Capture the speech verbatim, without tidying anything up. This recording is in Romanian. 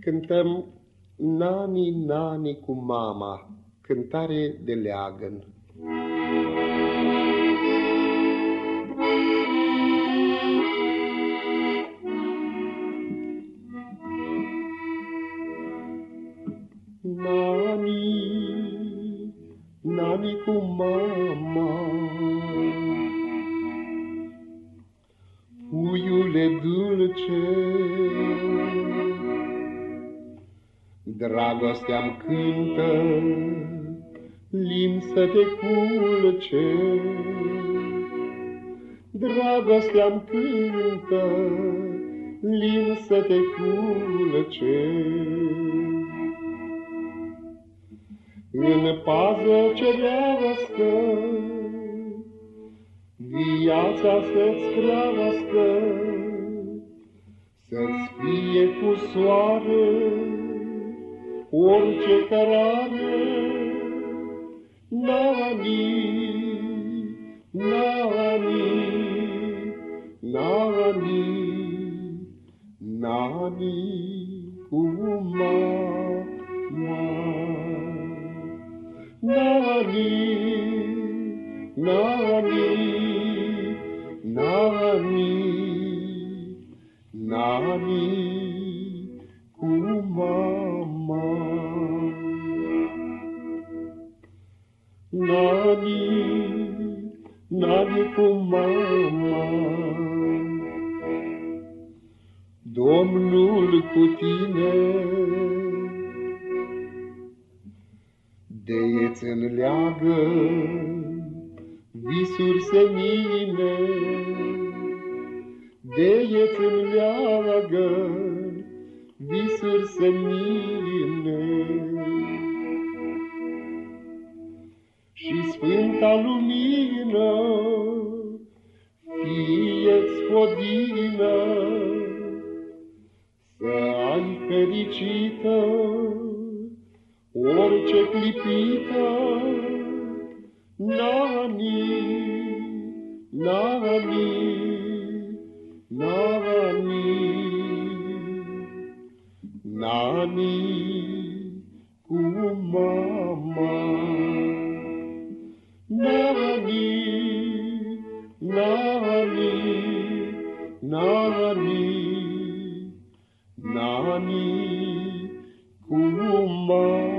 Cântăm Nani, nani cu mama, cântare de leagăn. Nani, nani cu mama, puiule dulce, dragostea-mi cântă, limbi să te culce. Dragostea-mi cântă, limbi să te culce. În pază cerească, viața să-ți crească, să-ți fie cu soare orice cărare. Nani, nani, nani, nani cu mama. Nani, nani, nani, nani cu mama. Nani, nani cu mama, Domnul cu tine, de-ți înleagă visuri senine, de-ți înleagă visuri senine. Și sfânta lumină fie-ți hodină, să ai fericită orice clipită. Nani, nani, nani, nani cu mama. Nani, nani, nani, nani cu mama.